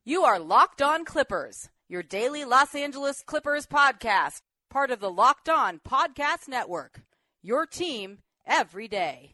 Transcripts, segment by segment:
You are Locked On Clippers, your daily Los Angeles Clippers podcast, part of the Locked On Podcast Network, your team every day.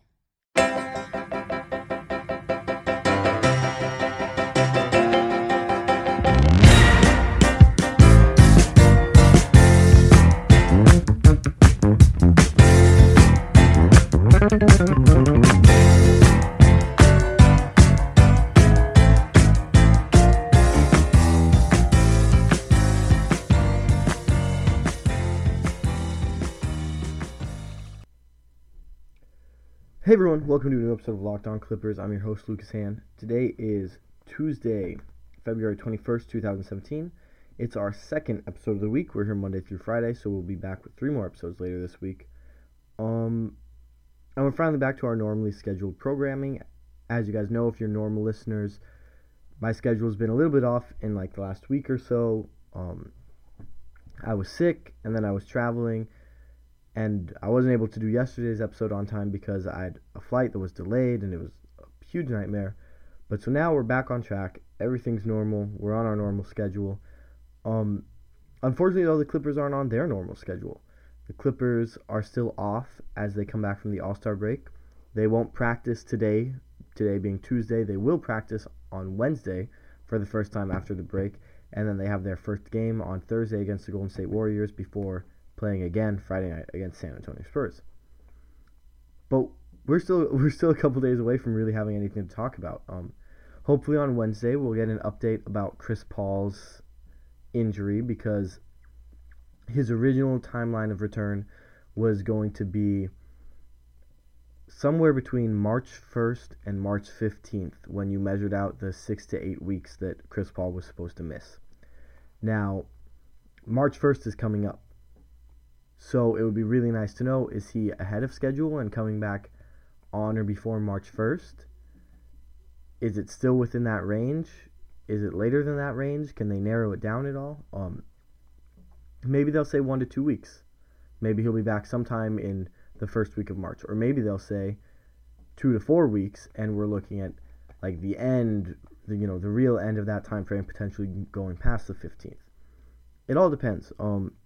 Hey everyone, welcome to a new episode of Locked On Clippers. I'm your host, Lucas Hand. Today is Tuesday, February 21st, 2017. It's our second episode of the week. We're here Monday through Friday, so we'll be back with 3 more episodes later this week. And we're finally back to our normally scheduled programming. As you guys know, if you're normal listeners, my schedule's been a little bit off in like the last week or so. I was sick, and then I was traveling, and I wasn't able to do yesterday's episode on time because I had a flight that was delayed, and it was a huge nightmare. But so now we're back on track. Everything's normal. We're on our normal schedule. Unfortunately, though, the Clippers aren't on their normal schedule. The Clippers are still off as they come back from the All-Star break. They won't practice today being Tuesday. They will practice on Wednesday for the first time after the break, and then they have their first game on Thursday against the Golden State Warriors before playing again Friday night against San Antonio Spurs. But we're still a couple days away from really having anything to talk about. Hopefully on Wednesday we'll get an update about Chris Paul's injury, because his original timeline of return was going to be somewhere between March 1st and March 15th when you measured out the 6 to 8 weeks that Chris Paul was supposed to miss. Now, March 1st is coming up. So it would be really nice to know, is he ahead of schedule and coming back on or before March 1st? Is it still within that range? Is it later than that range? Can they narrow it down at all? Maybe they'll say 1 to 2 weeks. Maybe he'll be back sometime in the first week of March. Or maybe they'll say 2 to 4 weeks, and we're looking at like the end, the real end of that time frame, potentially going past the 15th. It all depends.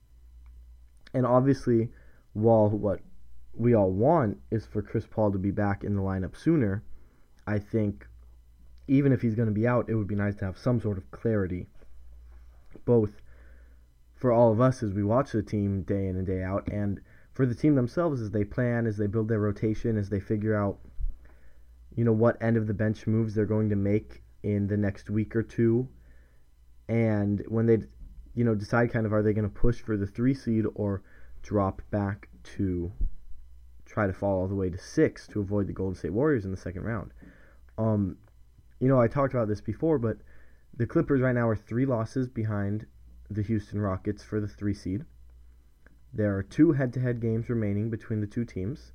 And obviously, while what we all want is for Chris Paul to be back in the lineup sooner, I think even if he's going to be out, it would be nice to have some sort of clarity, both for all of us as we watch the team day in and day out, and for the team themselves as they plan, as they build their rotation, as they figure out, what end of the bench moves they're going to make in the next week or two, and when they decide kind of, are they going to push for the 3 seed or drop back to try to fall all the way to 6 to avoid the Golden State Warriors in the second round. I talked about this before, but the Clippers right now are 3 losses behind the Houston Rockets for the 3 seed. There are 2 head-to-head games remaining between the 2 teams,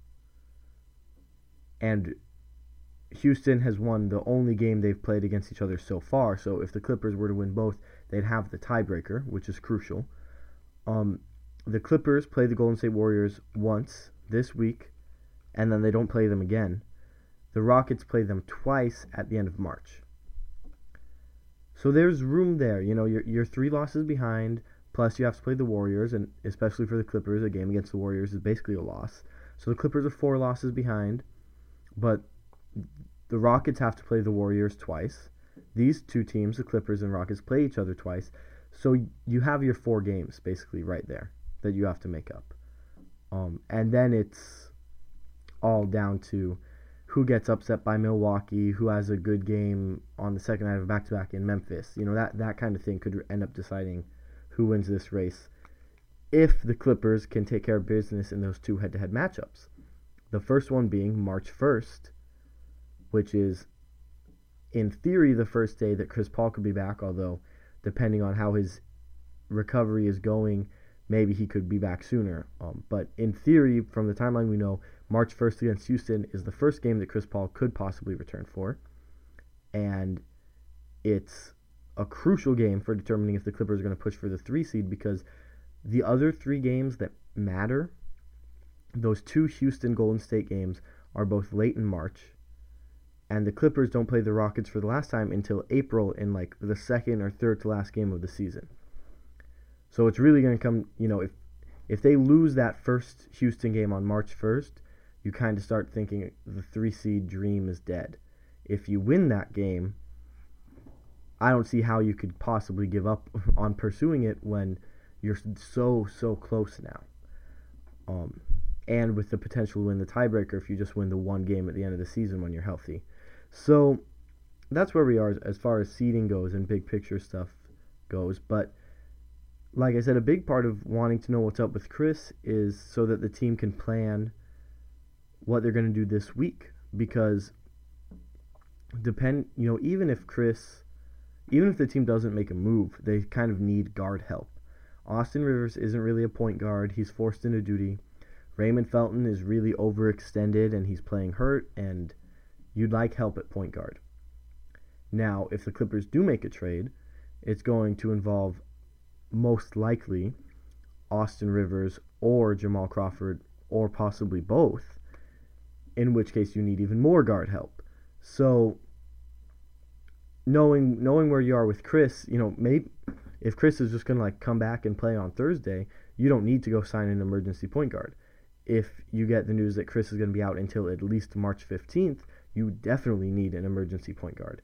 and Houston has won the only game they've played against each other so far, so if the Clippers were to win both, they'd have the tiebreaker, which is crucial. The Clippers play the Golden State Warriors once this week, and then they don't play them again. The Rockets play them twice at the end of March. So there's room there. You're 3 losses behind, plus you have to play the Warriors, and especially for the Clippers, a game against the Warriors is basically a loss. So the Clippers are 4 losses behind, but the Rockets have to play the Warriors twice. These 2 teams, the Clippers and Rockets, play each other twice. So you have your 4 games basically right there that you have to make up. And then it's all down to who gets upset by Milwaukee, who has a good game on the second night of a back-to-back in Memphis. That kind of thing could end up deciding who wins this race if the Clippers can take care of business in those 2 head-to-head matchups. The first one being March 1st, which is, in theory, the first day that Chris Paul could be back, although depending on how his recovery is going, maybe he could be back sooner. But in theory, from the timeline we know, March 1st against Houston is the first game that Chris Paul could possibly return for. And it's a crucial game for determining if the Clippers are going to push for the 3 seed, because the other 3 games that matter, those 2 Houston Golden State games, are both late in March, And the Clippers don't play the Rockets for the last time until April in like the second or third to last game of the season. So it's really going to come, if they lose that first Houston game on March 1st, you kind of start thinking the 3-seed dream is dead. If you win that game, I don't see how you could possibly give up on pursuing it when you're so close now. And with the potential to win the tiebreaker if you just win the one game at the end of the season when you're healthy. So that's where we are as far as seeding goes and big picture stuff goes. But like I said, a big part of wanting to know what's up with Chris is so that the team can plan what they're going to do this week. Because even if the team doesn't make a move, they kind of need guard help. Austin Rivers isn't really a point guard. He's forced into duty. Raymond Felton is really overextended and he's playing hurt, and you'd like help at point guard. Now, if the Clippers do make a trade, it's going to involve most likely Austin Rivers or Jamal Crawford or possibly both, in which case you need even more guard help. So knowing where you are with Chris, maybe if Chris is just going to come back and play on Thursday, you don't need to go sign an emergency point guard. If you get the news that Chris is going to be out until at least March 15th, you definitely need an emergency point guard.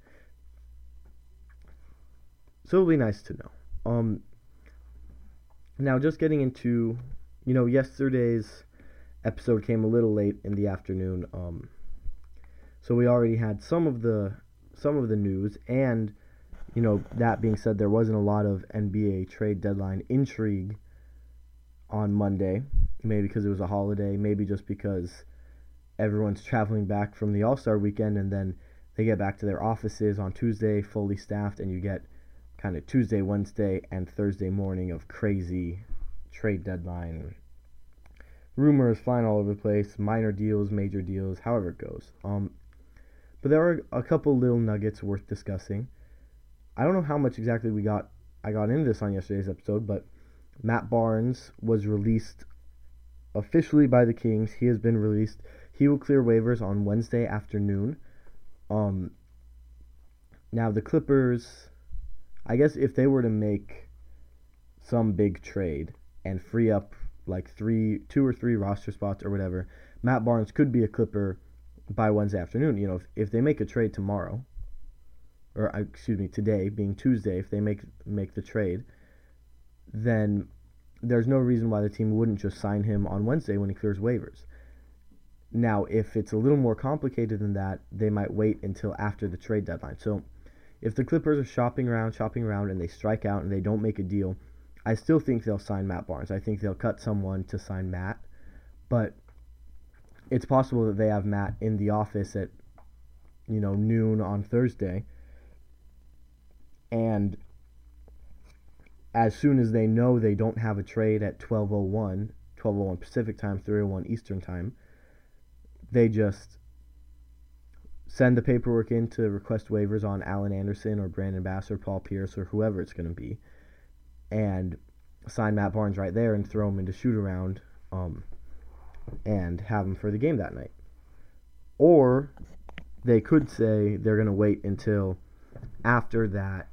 So it'll be nice to know. Now, just getting into, yesterday's episode came a little late in the afternoon. So we already had some of the news, and that being said, there wasn't a lot of NBA trade deadline intrigue on Monday. Maybe because it was a holiday, maybe just because everyone's traveling back from the All-Star weekend, and then they get back to their offices on Tuesday, fully staffed, and you get kind of Tuesday, Wednesday, and Thursday morning of crazy trade deadline rumors flying all over the place, minor deals, major deals, however it goes. But there are a couple little nuggets worth discussing. I don't know how much exactly I got into this on yesterday's episode, but Matt Barnes was released officially by the Kings. He has been released. He will clear waivers on Wednesday afternoon. Now the Clippers, I guess if they were to make some big trade and free up like 2 or 3 roster spots or whatever, Matt Barnes could be a Clipper by Wednesday afternoon. If they make a trade tomorrow, or today being Tuesday, if they make the trade, then there's no reason why the team wouldn't just sign him on Wednesday when he clears waivers. Now, if it's a little more complicated than that, they might wait until after the trade deadline. So, if the Clippers are shopping around, and they strike out and they don't make a deal, I still think they'll sign Matt Barnes. I think they'll cut someone to sign Matt, but it's possible that they have Matt in the office at, noon on Thursday, and as soon as they know they don't have a trade at 12:01 Pacific time, 3:01 Eastern time, they just send the paperwork in to request waivers on Allen Anderson or Brandon Bass or Paul Pierce or whoever it's going to be, and sign Matt Barnes right there and throw him into shoot-around and have him for the game that night. Or they could say they're going to wait until after that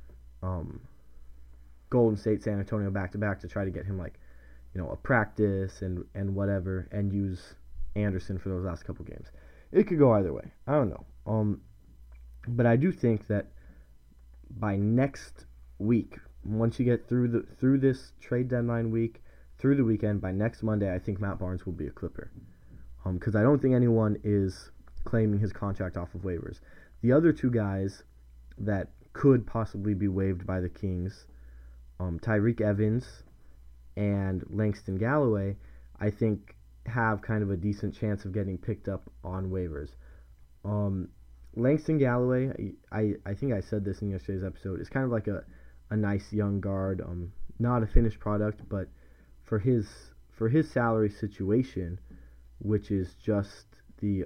Golden State San Antonio back-to-back to try to get him a practice and whatever, and use Anderson for those last couple games. It could go either way. I don't know. But I do think that by next week, once you get through this trade deadline week, through the weekend, by next Monday, I think Matt Barnes will be a Clipper. Because I don't think anyone is claiming his contract off of waivers. The other 2 guys that could possibly be waived by the Kings, Tyreke Evans and Langston Galloway, I think have kind of a decent chance of getting picked up on waivers. Langston Galloway, I think I said this in yesterday's episode, is kind of like a nice young guard, not a finished product, but for his salary situation, which is just the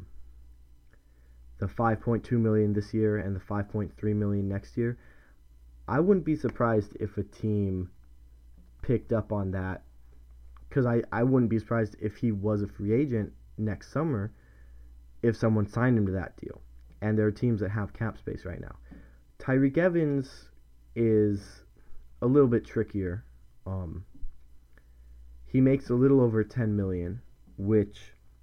$5.2 million this year and the $5.3 million next year, I wouldn't be surprised if a team picked up on that, because I wouldn't be surprised if he was a free agent next summer if someone signed him to that deal. and there are teams that have cap space right now. Tyreke Evans is a little bit trickier. He makes a little over $10 million, which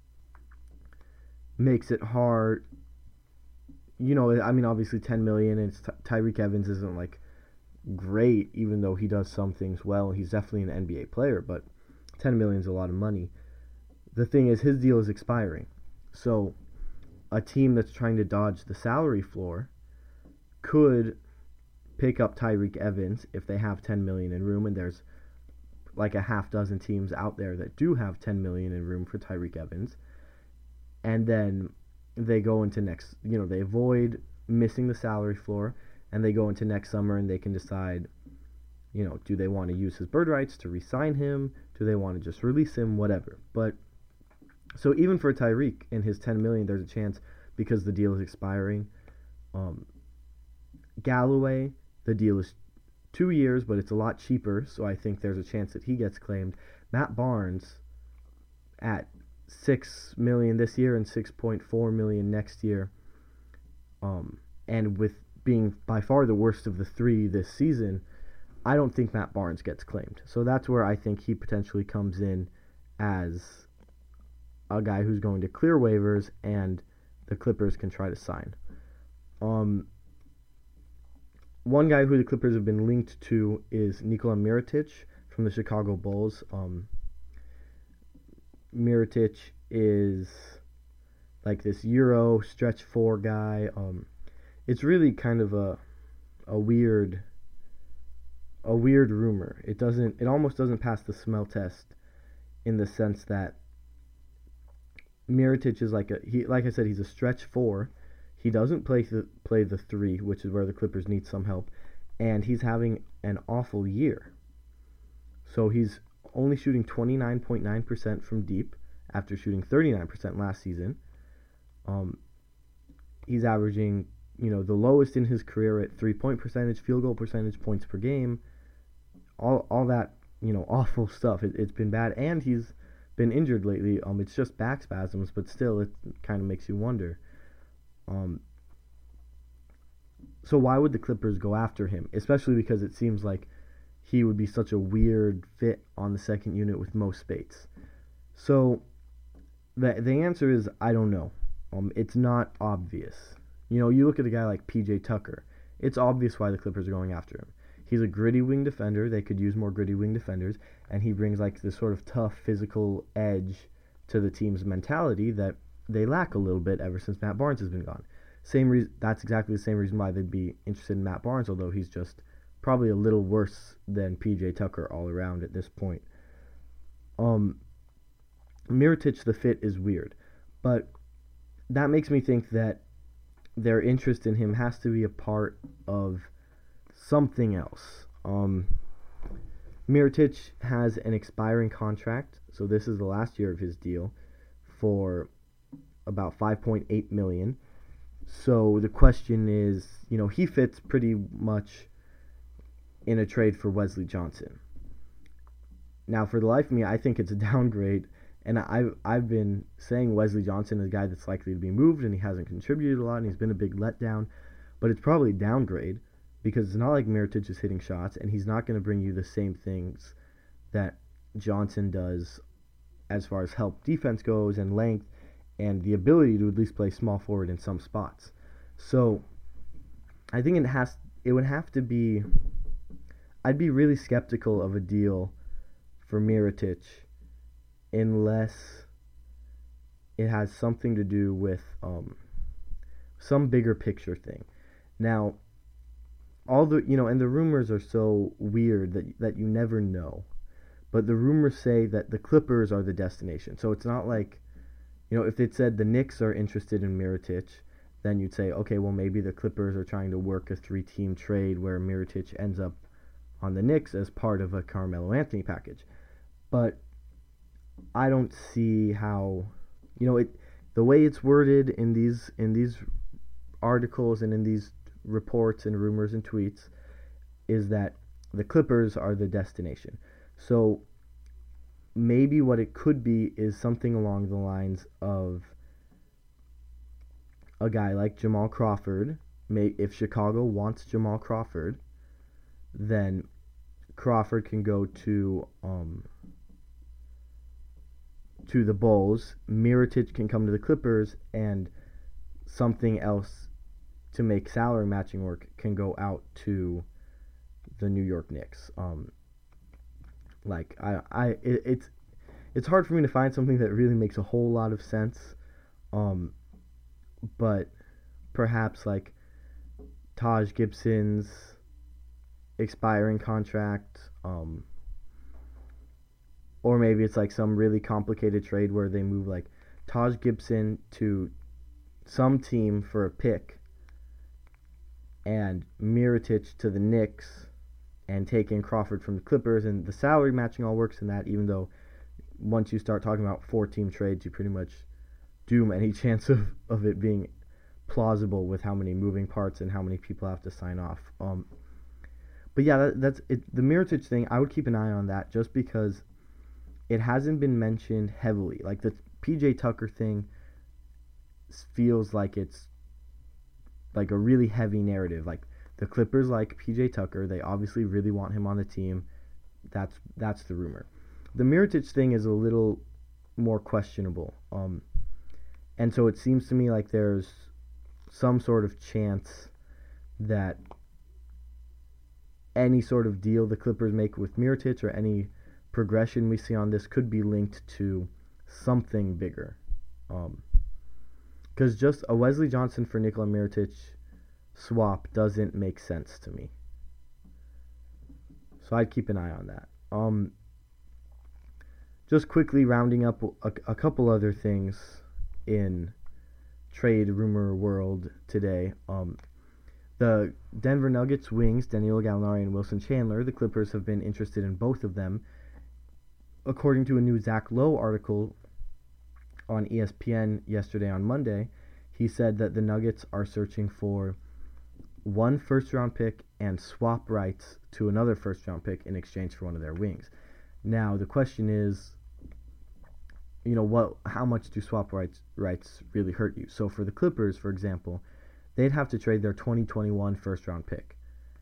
makes it hard. Obviously $10 million, and Tyreke Evans isn't like great, even though he does some things well. He's definitely an NBA player, but $10 million is a lot of money. The thing is, his deal is expiring. So a team that's trying to dodge the salary floor could pick up Tyreke Evans if they have $10 million in room, and there's like a half dozen teams out there that do have $10 million in room for Tyreke Evans. And then they go into they avoid missing the salary floor, and they go into next summer and they can decide, do they want to use his bird rights to re-sign him? Do they want to just release him? Whatever. But so even for Tyreke and his $10 million, there's a chance because the deal is expiring. Galloway, the deal is 2 years, but it's a lot cheaper, so I think there's a chance that he gets claimed. Matt Barnes at $6 million this year and $6.4 million next year, and with being by far the worst of the three this season, I don't think Matt Barnes gets claimed. So that's where I think he potentially comes in as a guy who's going to clear waivers and the Clippers can try to sign. One guy who the Clippers have been linked to is Nikola Mirotic from the Chicago Bulls. Mirotic is like this Euro stretch four guy. It's really kind of a weird rumor. It almost doesn't pass the smell test in the sense that Mirotic is like I said, he's a stretch four. He doesn't play the three, which is where the Clippers need some help, and he's having an awful year. So he's only shooting 29.9% from deep after shooting 39% last season. He's averaging, the lowest in his career at 3-point percentage, field goal percentage, points per game, all that, awful stuff. It's been bad, and he's been injured lately. It's just back spasms, but still, it kind of makes you wonder. So why would the Clippers go after him? Especially because it seems like he would be such a weird fit on the second unit with Mo Spates. So the answer is I don't know. It's not obvious. You look at a guy like PJ Tucker. It's obvious why the Clippers are going after him. He's a gritty wing defender. They could use more gritty wing defenders, and he brings like this sort of tough physical edge to the team's mentality that they lack a little bit ever since Matt Barnes has been gone. That's exactly the same reason why they'd be interested in Matt Barnes, although he's just probably a little worse than PJ Tucker all around at this point. Mirotic, the fit is weird, but that makes me think that their interest in him has to be a part of something else. Mirotic has an expiring contract, so this is the last year of his deal, for about $5.8 million. So the question is, he fits pretty much in a trade for Wesley Johnson. Now, for the life of me, I think it's a downgrade, and I've been saying Wesley Johnson is a guy that's likely to be moved, and he hasn't contributed a lot, and he's been a big letdown, but it's probably a downgrade, because it's not like Mirotic is hitting shots, and he's not going to bring you the same things that Johnson does as far as help defense goes and length, and the ability to at least play small forward in some spots. So I think it would have to be, I'd be really skeptical of a deal for Mirotic unless it has something to do with some bigger picture thing. Now, all the and the rumors are so weird that you never know. But the rumors say that the Clippers are the destination. So it's not like, if it said the Knicks are interested in Mirotic, then you'd say, okay, well, maybe the Clippers are trying to work a 3-team trade where Mirotic ends up on the Knicks as part of a Carmelo Anthony package. But I don't see how, the way it's worded in these articles and in these reports and rumors and tweets is that the Clippers are the destination. So maybe what it could be is something along the lines of a guy like Jamal Crawford, if Chicago wants Jamal Crawford, then Crawford can go to the Bulls. Mirotic can come to the Clippers, and something else to make salary matching work can go out to the New York Knicks. It's hard for me to find something that really makes a whole lot of sense. But perhaps like Taj Gibson's expiring contract, or maybe it's like some really complicated trade where they move like Taj Gibson to some team for a pick and Mirotic to the Knicks and take in Crawford from the Clippers, and the salary matching all works in that, even though once you start talking about 4-team trades, you pretty much doom any chance of it being plausible with how many moving parts and how many people have to sign off. But yeah, that's it. The Mirotic thing, I would keep an eye on that just because it hasn't been mentioned heavily. Like the PJ Tucker thing feels like it's like a really heavy narrative. Like the Clippers like PJ Tucker, they obviously really want him on the team. That's the rumor. The Mirotic thing is a little more questionable. And so it seems to me like there's some sort of chance that any sort of deal the Clippers make with Mirotic or any progression we see on this could be linked to something bigger. Because just a Wesley Johnson for Nikola Mirotic swap doesn't make sense to me. So I'd keep an eye on that. Just quickly rounding up a couple other things in trade rumor world today. The Denver Nuggets wings, Danilo Gallinari and Wilson Chandler, the Clippers have been interested in both of them. According to a new Zach Lowe article on ESPN yesterday on Monday, he said that the Nuggets are searching for one first-round pick and swap rights to another first-round pick in exchange for one of their wings. Now, the question is, how much do swap rights really hurt you? So for the Clippers, for example, they'd have to trade their 2021 first-round pick.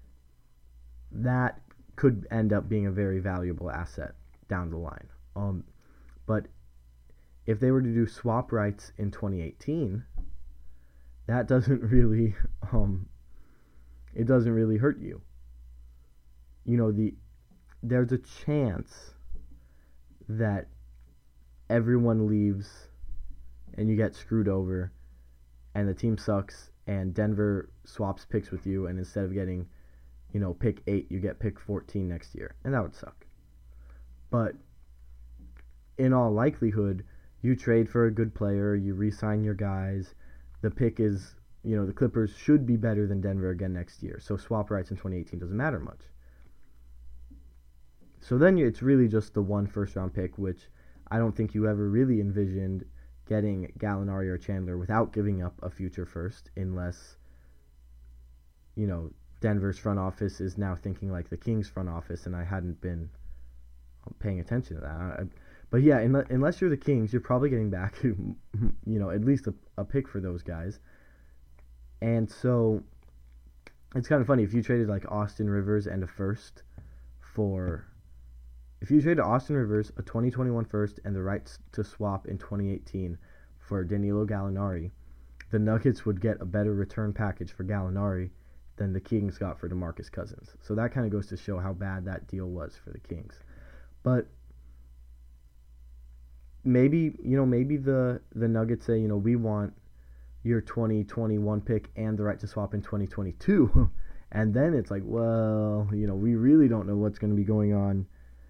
That could end up being a very valuable asset down the line. But if they were to do swap rights in 2018, that doesn't really it doesn't really hurt you. There's a chance that everyone leaves and you get screwed over and the team sucks and Denver swaps picks with you, and instead of getting pick 8, you get pick 14 next year, and that would suck. But in all likelihood, you trade for a good player, you re-sign your guys, the pick is, the Clippers should be better than Denver again next year, so swap rights in 2018 doesn't matter much. So then it's really just the one first-round pick, which I don't think you ever really envisioned getting Gallinari or Chandler without giving up a future first, unless, Denver's front office is now thinking like the Kings front office, and I hadn't been paying attention to that. But yeah, unless you're the Kings, you're probably getting back, at least a pick for those guys. And so it's kind of funny, if you traded like Austin Rivers and a first if you traded Austin Rivers, a 2021 first, and the rights to swap in 2018 for Danilo Gallinari, the Nuggets would get a better return package for Gallinari than the Kings got for DeMarcus Cousins. So that kind of goes to show how bad that deal was for the Kings. But maybe the Nuggets say, we want your 2021 pick and the right to swap in 2022. And then it's like, well, we really don't know what's going to be going on.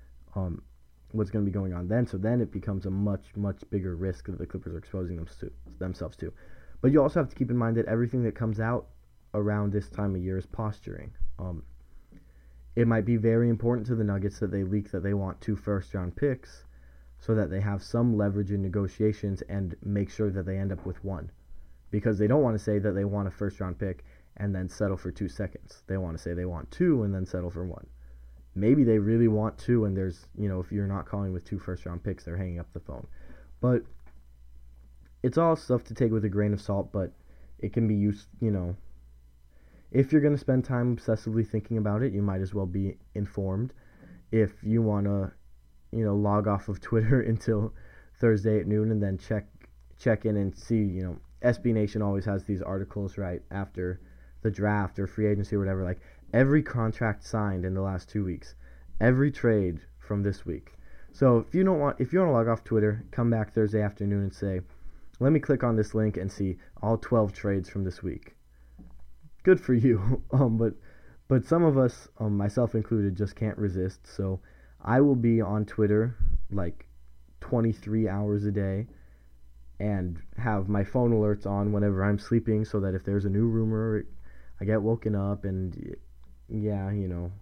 Then. So then it becomes a much, much bigger risk that the Clippers are exposing themselves to. But you also have to keep in mind that everything that comes out around this time of year is posturing. It might be very important to the Nuggets that they leak that they want 2 first-round picks so that they have some leverage in negotiations and make sure that they end up with 1. Because they don't want to say that they want a first-round pick and then settle for 2 seconds. They want to say they want 2 and then settle for 1. Maybe they really want 2 and there's, if you're not calling with 2 first-round picks, they're hanging up the phone. But it's all stuff to take with a grain of salt, but it can be used, if you're going to spend time obsessively thinking about it, you might as well be informed. If you want to, log off of Twitter until Thursday at noon and then check in and see, SB Nation always has these articles right after the draft or free agency or whatever, like every contract signed in the last 2 weeks, every trade from this week. So if you want to log off Twitter, come back Thursday afternoon and say, let me click on this link and see all 12 trades from this week. Good for you. But some of us, myself included, just can't resist. So I will be on Twitter like 23 hours a day and have my phone alerts on whenever I'm sleeping so that if there's a new rumor, I get woken up and yeah,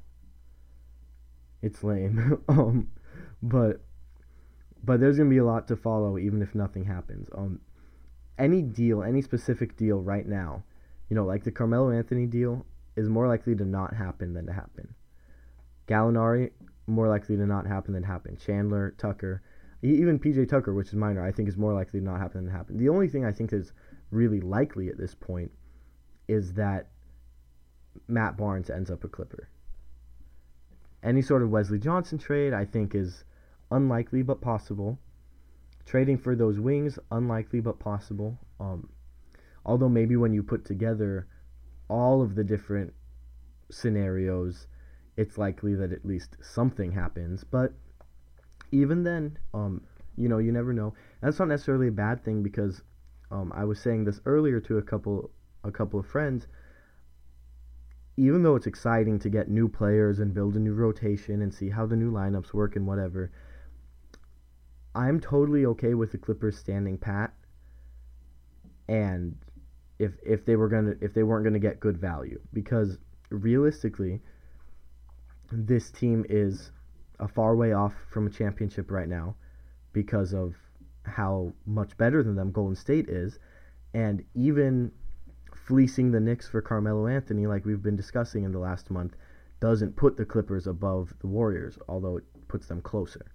it's lame. But there's going to be a lot to follow even if nothing happens. Any specific deal right now, like the Carmelo Anthony deal is more likely to not happen than to happen. Gallinari, more likely to not happen than happen. Chandler, Tucker, even PJ Tucker, which is minor, I think is more likely to not happen than happen. The only thing I think is really likely at this point is that Matt Barnes ends up a Clipper. Any sort of Wesley Johnson trade, I think, is unlikely but possible. Trading for those wings, unlikely but possible. Although maybe when you put together all of the different scenarios, it's likely that at least something happens. But even then, you never know. That's not necessarily a bad thing because I was saying this earlier to a couple of friends. Even though it's exciting to get new players and build a new rotation and see how the new lineups work and whatever, I'm totally okay with the Clippers standing pat. And if they weren't gonna get good value, because realistically, this team is a far way off from a championship right now because of how much better than them Golden State is, and even fleecing the Knicks for Carmelo Anthony, like we've been discussing in the last month, doesn't put the Clippers above the Warriors, although it puts them closer.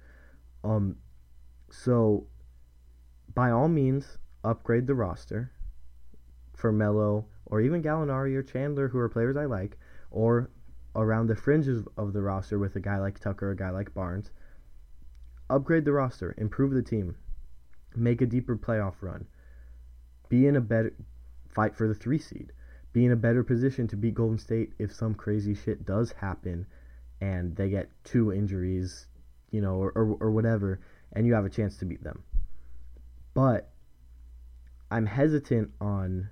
So, by all means, upgrade the roster for Melo, or even Gallinari or Chandler, who are players I like, or around the fringes of the roster with a guy like Tucker, a guy like Barnes. Upgrade the roster, improve the team, make a deeper playoff run, be in a better fight for the 3 seed, be in a better position to beat Golden State if some crazy shit does happen and they get 2 injuries, or whatever, and you have a chance to beat them. But I'm hesitant on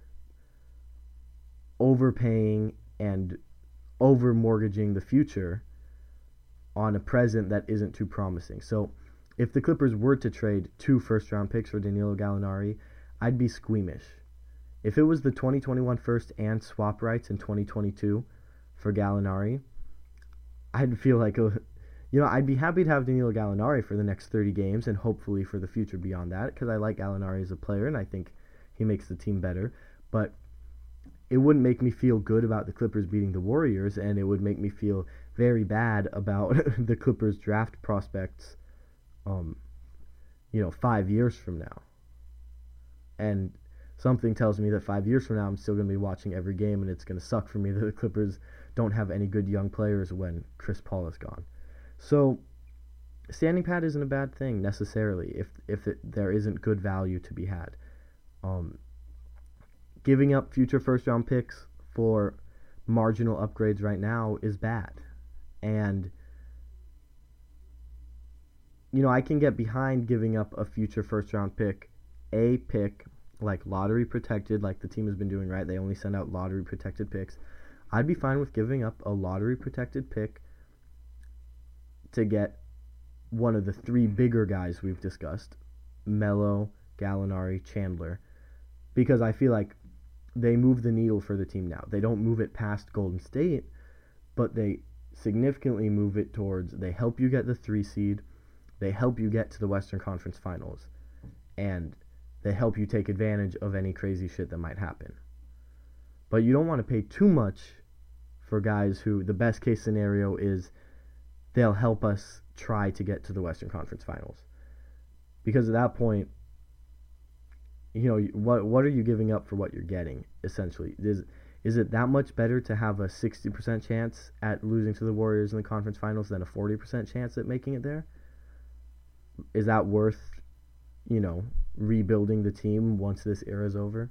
overpaying and over-mortgaging the future on a present that isn't too promising. So if the Clippers were to trade 2 first-round picks for Danilo Gallinari, I'd be squeamish. If it was the 2021 first and swap rights in 2022 for Gallinari, I'd feel like, I'd be happy to have Danilo Gallinari for the next 30 games and hopefully for the future beyond that, because I like Gallinari as a player and I think he makes the team better. But it wouldn't make me feel good about the Clippers beating the Warriors, and it would make me feel very bad about the Clippers draft prospects, 5 years from now. And something tells me that 5 years from now I'm still going to be watching every game, and it's going to suck for me that the Clippers don't have any good young players when Chris Paul is gone. So standing pat isn't a bad thing necessarily if there isn't good value to be had. Giving up future first-round picks for marginal upgrades right now is bad. And, I can get behind giving up a future first-round pick, like lottery protected, like the team has been doing, right? They only send out lottery protected picks. I'd be fine with giving up a lottery protected pick to get one of the 3 bigger guys we've discussed, Melo, Gallinari, Chandler, because I feel like they move the needle for the team now. They don't move it past Golden State, but they significantly move it towards, they help you get the 3 seed, they help you get to the Western Conference Finals, and they help you take advantage of any crazy shit that might happen. But you don't want to pay too much for guys who, the best case scenario is they'll help us try to get to the Western Conference Finals. Because at that point, what are you giving up for what you're getting, essentially? Is it that much better to have a 60% chance at losing to the Warriors in the conference finals than a 40% chance at making it there? Is that worth, rebuilding the team once this era is over?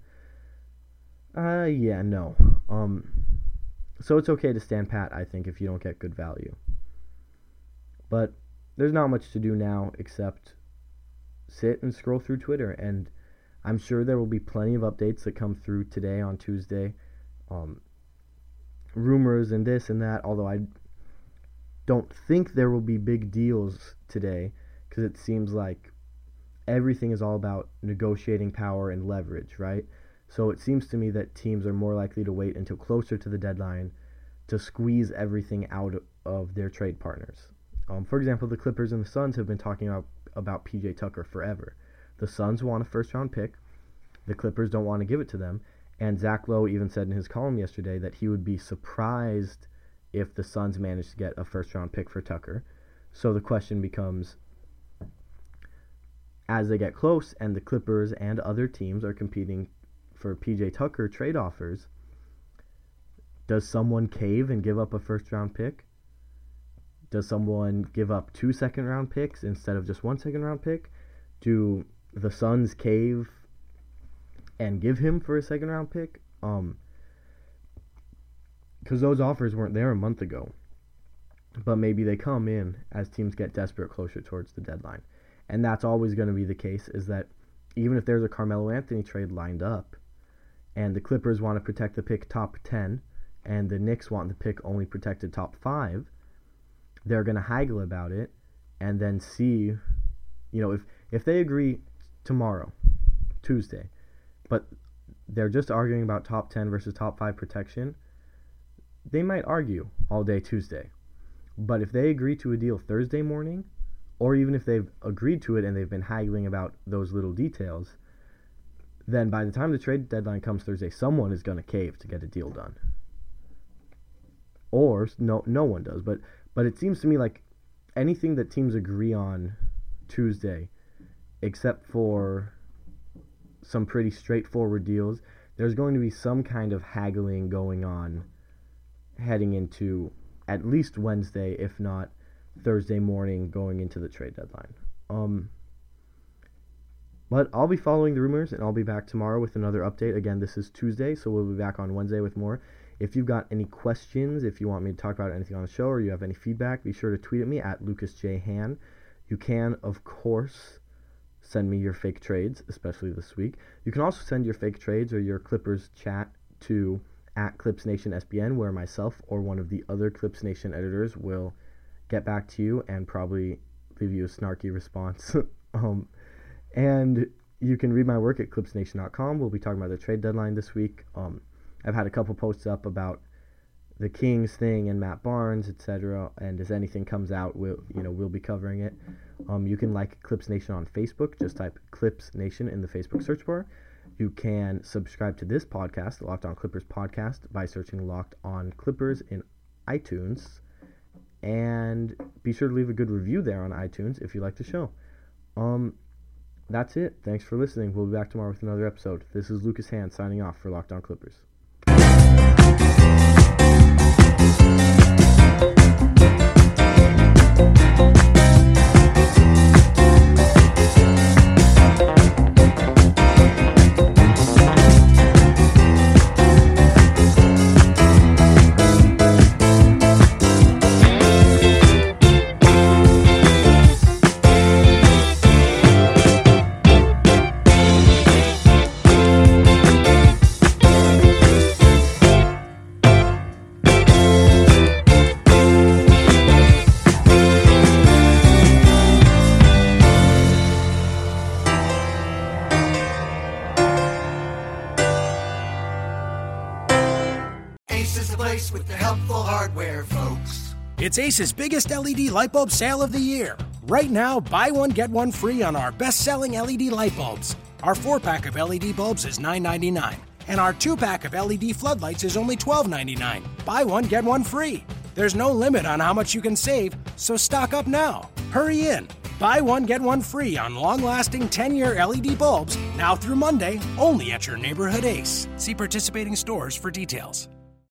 Yeah, no. So it's okay to stand pat, I think, if you don't get good value. But there's not much to do now except sit and scroll through Twitter, and I'm sure there will be plenty of updates that come through today on Tuesday. Rumors and this and that, although I don't think there will be big deals today, because it seems like everything is all about negotiating power and leverage, right? So it seems to me that teams are more likely to wait until closer to the deadline to squeeze everything out of their trade partners. For example, the Clippers and the Suns have been talking about PJ Tucker forever. The Suns want a first-round pick. The Clippers don't want to give it to them. And Zach Lowe even said in his column yesterday that he would be surprised if the Suns managed to get a first-round pick for Tucker. So the question becomes, as they get close and the Clippers and other teams are competing for PJ Tucker trade offers, does someone cave and give up a first-round pick? Does someone give up 2 second-round picks instead of just 1 second-round pick? Do the Suns cave and give him for a second-round pick? Because those offers weren't there a month ago. But maybe they come in as teams get desperate closer towards the deadline. And that's always going to be the case, is that even if there's a Carmelo Anthony trade lined up, and the Clippers want to protect the pick top 10, and the Knicks want the pick only protected top 5, they're going to haggle about it, and then see, if they agree tomorrow, Tuesday, but they're just arguing about top 10 versus top 5 protection, they might argue all day Tuesday. But if they agree to a deal Thursday morning, or even if they've agreed to it and they've been haggling about those little details, then by the time the trade deadline comes Thursday, someone is going to cave to get a deal done. Or no one does. But it seems to me like anything that teams agree on Tuesday, except for some pretty straightforward deals, there's going to be some kind of haggling going on heading into at least Wednesday, if not Thursday morning, going into the trade deadline. But I'll be following the rumors, and I'll be back tomorrow with another update. Again, this is Tuesday, so we'll be back on Wednesday with more. If you've got any questions, if you want me to talk about anything on the show, or you have any feedback, be sure to tweet at me at LucasJHan. You can, of course, send me your fake trades, especially this week. You can also send your fake trades or your Clippers chat to @ClipsNationSBN, where myself or one of the other Clips Nation editors will get back to you and probably leave you a snarky response. And you can read my work at ClipsNation.com. We'll be talking about the trade deadline this week. I've had a couple posts up about the Kings thing and Matt Barnes, etc. And as anything comes out, we'll be covering it. You can like Clips Nation on Facebook. Just type Clips Nation in the Facebook search bar. You can subscribe to this podcast, the Locked On Clippers podcast, by searching Locked On Clippers in iTunes. And be sure to leave a good review there on iTunes if you like the show. That's it. Thanks for listening. We'll be back tomorrow with another episode. This is Lucas Hand signing off for Locked On Clippers. With the helpful hardware, folks. It's Ace's biggest LED light bulb sale of the year. Right now, buy one, get one free on our best-selling LED light bulbs. Our 4-pack of LED bulbs is $9.99, and our 2-pack of LED floodlights is only $12.99. Buy one, get one free. There's no limit on how much you can save, so stock up now. Hurry in. Buy one, get one free on long-lasting 10-year LED bulbs now through Monday, only at your neighborhood Ace. See participating stores for details.